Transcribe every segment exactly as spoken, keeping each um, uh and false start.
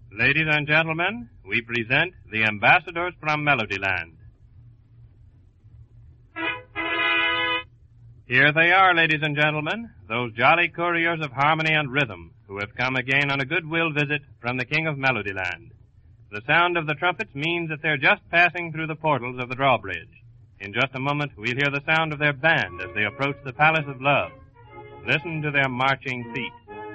Ladies and gentlemen, we present the ambassadors from Melodyland. Here they are, ladies and gentlemen, those jolly couriers of harmony and rhythm who have come again on a goodwill visit from the King of Melodyland. The sound of the trumpets means that they're just passing through the portals of the drawbridge. In just a moment, we'll hear the sound of their band as they approach the Palace of Love. Listen to their marching feet.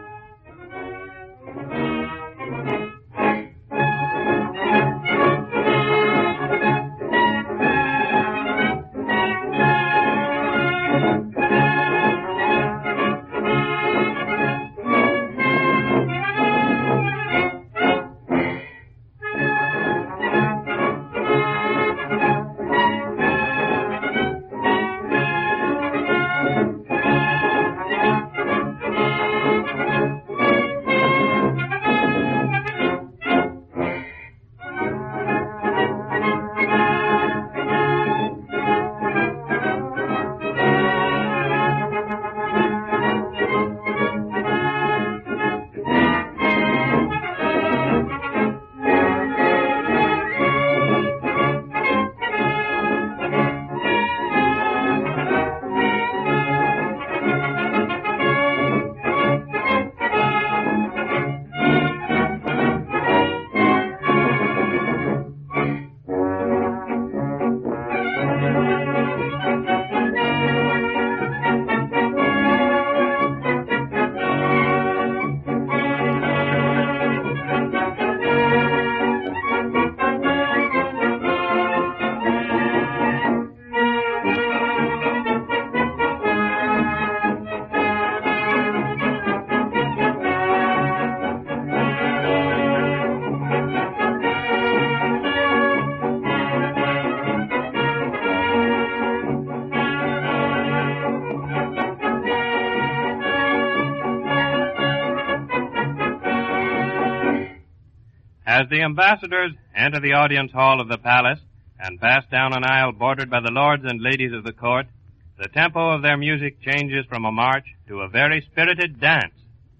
As the ambassadors enter the audience hall of the palace and pass down an aisle bordered by the lords and ladies of the court, the tempo of their music changes from a march to a very spirited dance.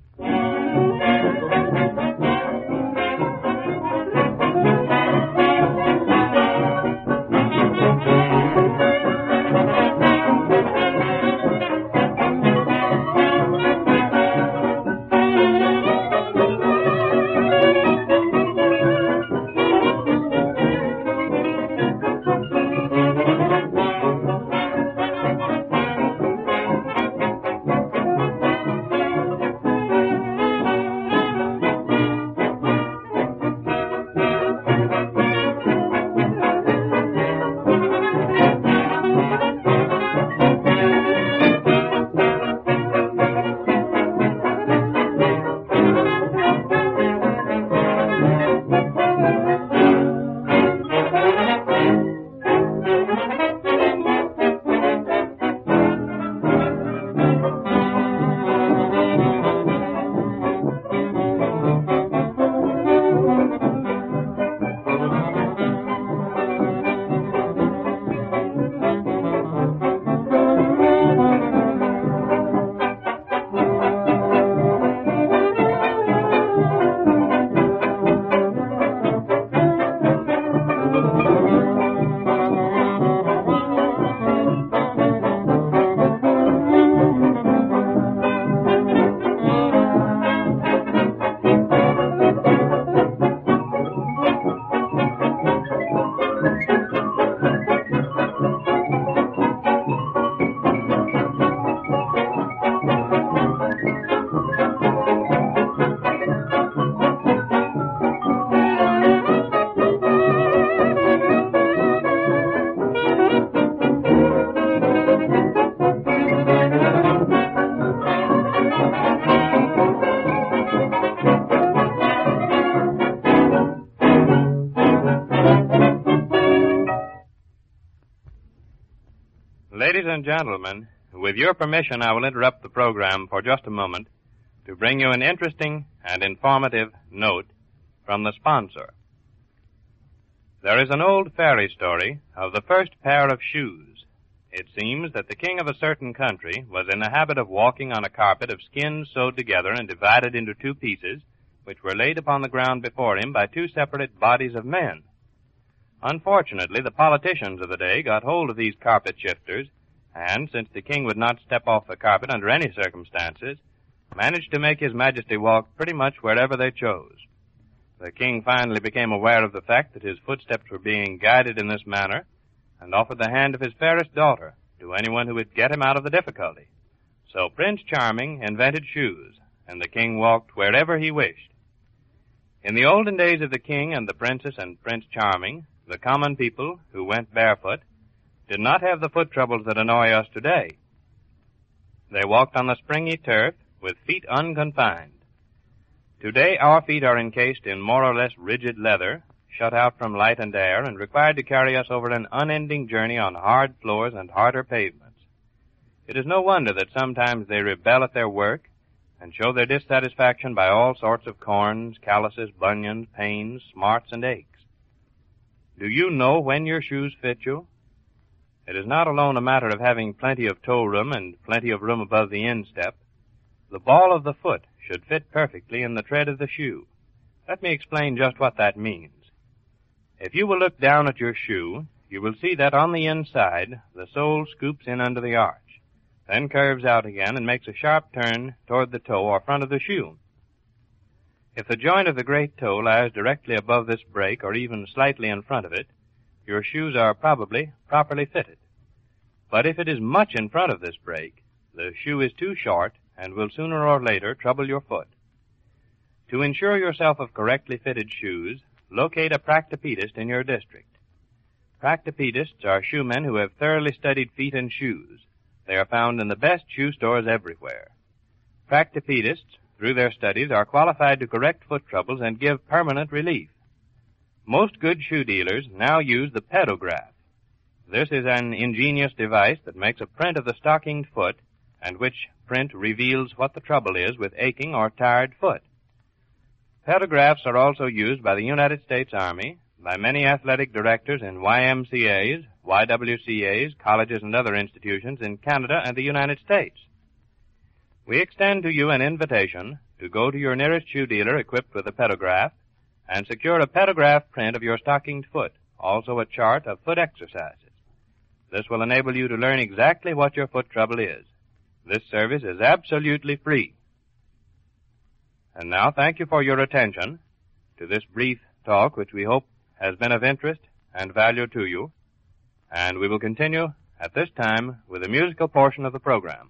Ladies and gentlemen, with your permission, I will interrupt the program for just a moment to bring you an interesting and informative note from the sponsor. There is an old fairy story of the first pair of shoes. It seems that the king of a certain country was in the habit of walking on a carpet of skins sewed together and divided into two pieces which were laid upon the ground before him by two separate bodies of men. Unfortunately, the politicians of the day got hold of these carpet shifters, and, since the king would not step off the carpet under any circumstances, managed to make His Majesty walk pretty much wherever they chose. The king finally became aware of the fact that his footsteps were being guided in this manner, and offered the hand of his fairest daughter to anyone who would get him out of the difficulty. So Prince Charming invented shoes, and the king walked wherever he wished. In the olden days of the king and the princess and Prince Charming, the common people, who went barefoot, did not have the foot troubles that annoy us today. They walked on the springy turf with feet unconfined. Today our feet are encased in more or less rigid leather, shut out from light and air, and required to carry us over an unending journey on hard floors and harder pavements. It is no wonder that sometimes they rebel at their work and show their dissatisfaction by all sorts of corns, calluses, bunions, pains, smarts, and aches. Do you know when your shoes fit you? It is not alone a matter of having plenty of toe room and plenty of room above the instep. The ball of the foot should fit perfectly in the tread of the shoe. Let me explain just what that means. If you will look down at your shoe, you will see that on the inside, the sole scoops in under the arch, then curves out again and makes a sharp turn toward the toe or front of the shoe. If the joint of the great toe lies directly above this break or even slightly in front of it, your shoes are probably properly fitted. But if it is much in front of this break, the shoe is too short and will sooner or later trouble your foot. To ensure yourself of correctly fitted shoes, locate a practipedist in your district. Practipedists are shoemen who have thoroughly studied feet and shoes. They are found in the best shoe stores everywhere. Practipedists, through their studies, are qualified to correct foot troubles and give permanent relief. Most good shoe dealers now use the pedograph. This is an ingenious device that makes a print of the stockinged foot, and which print reveals what the trouble is with aching or tired foot. Pedographs are also used by the United States Army, by many athletic directors in Y M C As, Y W C As, colleges, and other institutions in Canada and the United States. We extend to you an invitation to go to your nearest shoe dealer equipped with a pedograph and secure a pedograph print of your stockinged foot, also a chart of foot exercises. This will enable you to learn exactly what your foot trouble is. This service is absolutely free. And now, thank you for your attention to this brief talk, which we hope has been of interest and value to you, and we will continue at this time with the musical portion of the program.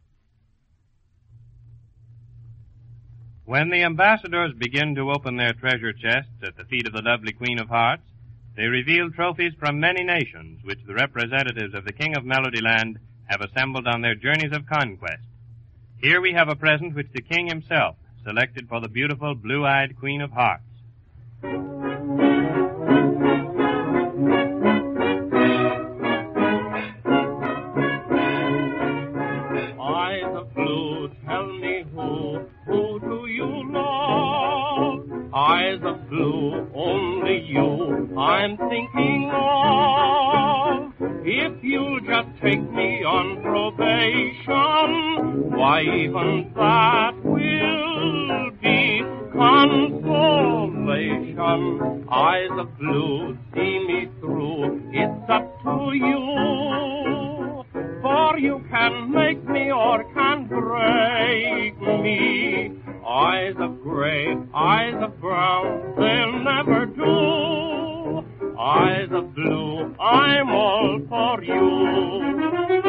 When the ambassadors begin to open their treasure chests at the feet of the lovely Queen of Hearts, they reveal trophies from many nations which the representatives of the King of Melodyland have assembled on their journeys of conquest. Here we have a present which the king himself selected for the beautiful blue-eyed Queen of Hearts. Eyes of blue, tell me who, who do you love? Eyes of blue, only you I'm thinking of. If you'll just take me on probation, why even that will be consolation. Eyes of blue, see me through, it's up to you. For you can make me or can break me. Eyes of gray, eyes of brown, they'll never do. Eyes of blue, I'm all for you.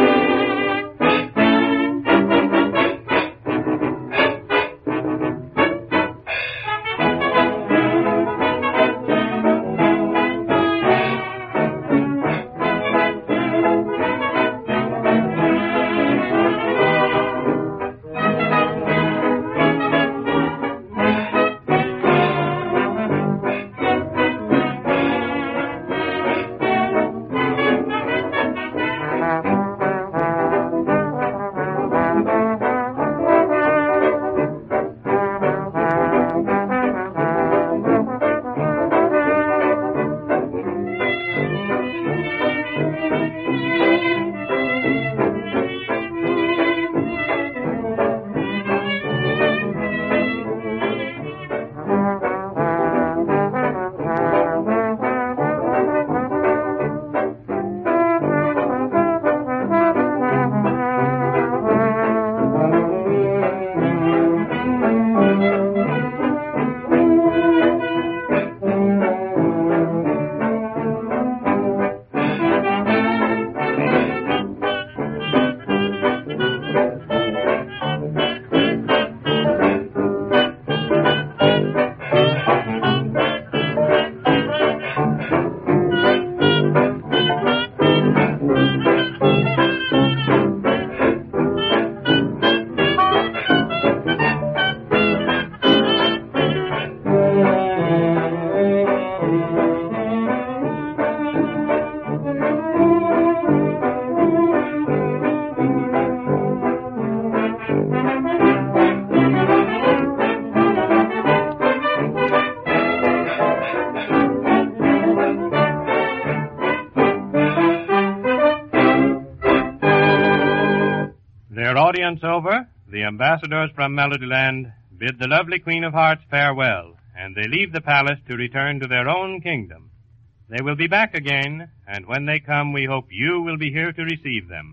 Their audience over, the ambassadors from Melodyland bid the lovely Queen of Hearts farewell, and they leave the palace to return to their own kingdom. They will be back again, and when they come, we hope you will be here to receive them.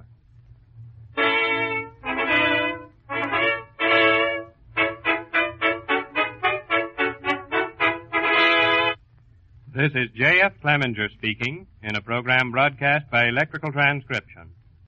This is J F. Clemenger speaking in a program broadcast by electrical transcription.